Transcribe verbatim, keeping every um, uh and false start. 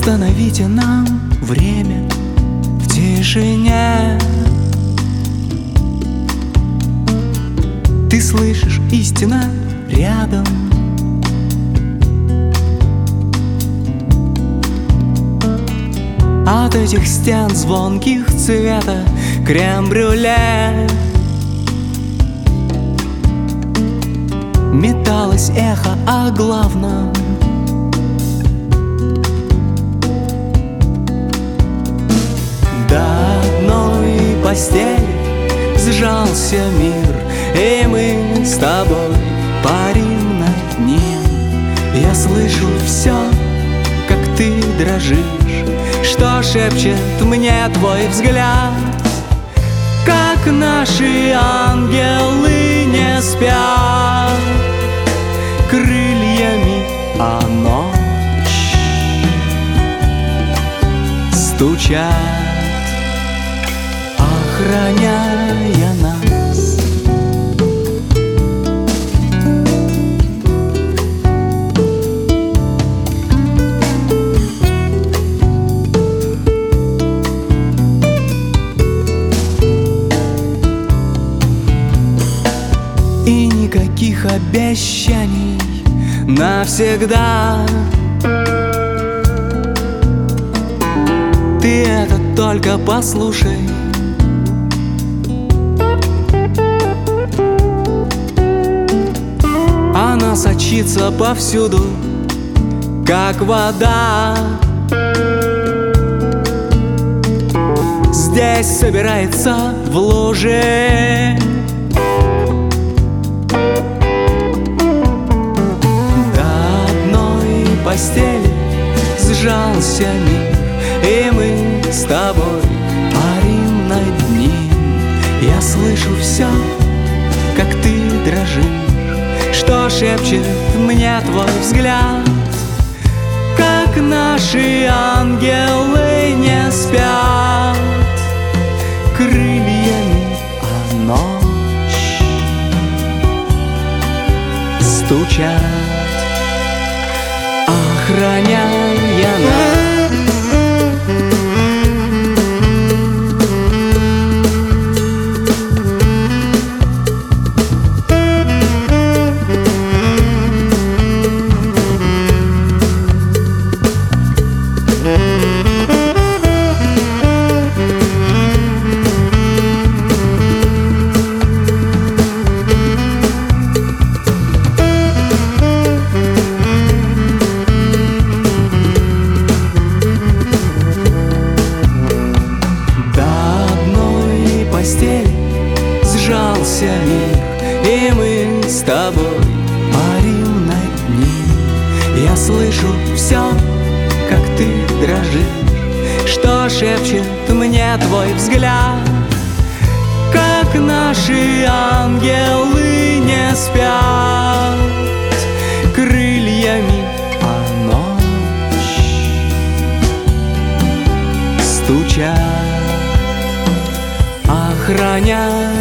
Остановите нам время в тишине. Ты слышишь, истина рядом. От этих стен звонких цвета крем-брюле металось эхо о главном. До одной постели сжался мир, и мы с тобой парим над ним. Я слышу все, как ты дрожишь, что шепчет мне твой взгляд, как наши ангелы не спят крыльями, а ночь стучат, охраняя нас. И никаких обещаний навсегда. Ты это только послушай. Она сочится повсюду, как вода. Здесь собирается в луже. До одной постели сжался мир, и мы с тобой парим над ним. Я слышу все, как ты дрожишь, что шепчет мне твой взгляд, как наши ангелы не спят крыльями, а ночь стучат, охраняя нас. Сжался мир, и мы с тобой парим над ним. Я слышу все, как ты дрожишь, что шепчет мне твой взгляд, как наши ангелы не спят крыльями, а ночь стучат, охраняя